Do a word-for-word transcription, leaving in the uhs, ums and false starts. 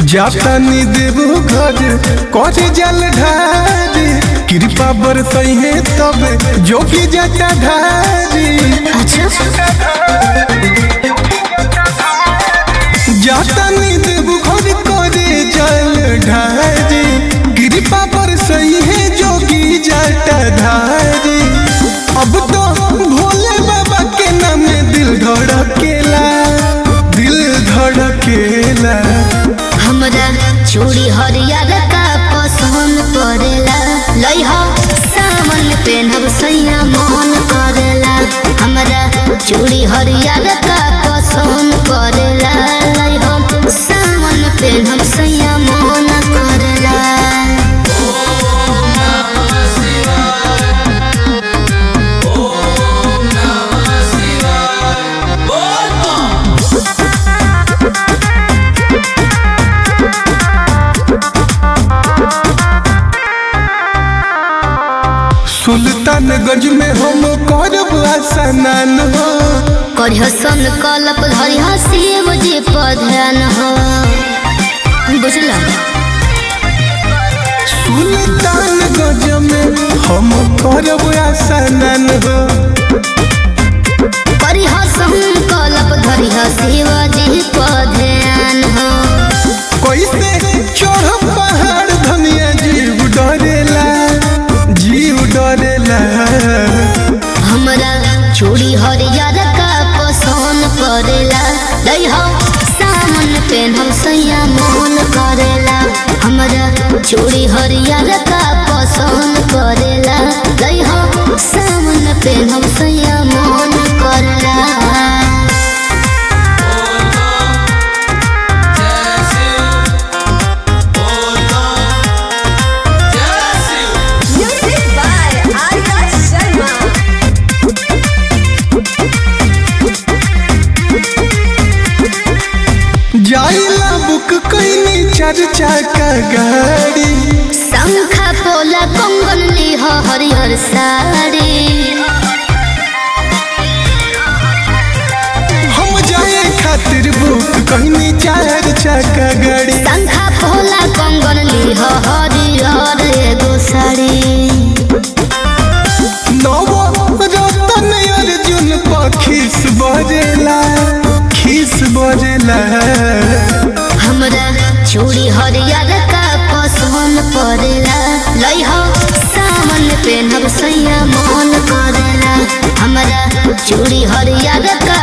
जातानी देवो घर करे जल ढारी कृपा बरसई है तब जोगी जटा ढारी। जातानी देवो घर करे जल ढारी कृपा बरसई है जोगी जटा ढारी। अब तो भोले बाबा के नाम में दिल धड़केला दिल धड़केला। हमरा चूड़ी हरियर का पसंद पड़ेला लइहा सावन पेनहब सैया मन करेला। हमरा चूड़ी हरियर का पसंद पड़ेला लइहा सावन पेनहब सैया मन करेला। सुल्तानगंज में हम करब स्नान हो करिह सन कलप धरिह शिव जी पर ध्यान हो बुझला। सुल्तानगंज में हम करब स्नान हो करिह सन कलप धरिह शिव जी पर ध्यान हो। कैसे चढ़ब पहाड़ धनिया जीव डरेला जीव डरेला। हमरा चूड़ी हरियर का पसंद पड़ेला लइहा सावन पेनहब सैया मन करेला। हमरा चूड़ी हरियर का पसंद पड़ेला लइहा सावन पेनहब सैया मन करेला। जाइला बुक कैनी चार चक्का गाड़ी शंखा पोला कंगन लिह हरिहर साड़ी। हम जाए खातिर बुक कैनी चार चक्का गाड़ी शंखा पोला कंगन लिह हरिहर एगो साड़ी। नवो रतन अर्जुन पर खीस बजेला खीस बजेला। हमरा चूड़ी हरियर का पसंद पड़ेला लइहा सावन पेनहब सैया मन करेला। हमरा चूड़ी हरियर का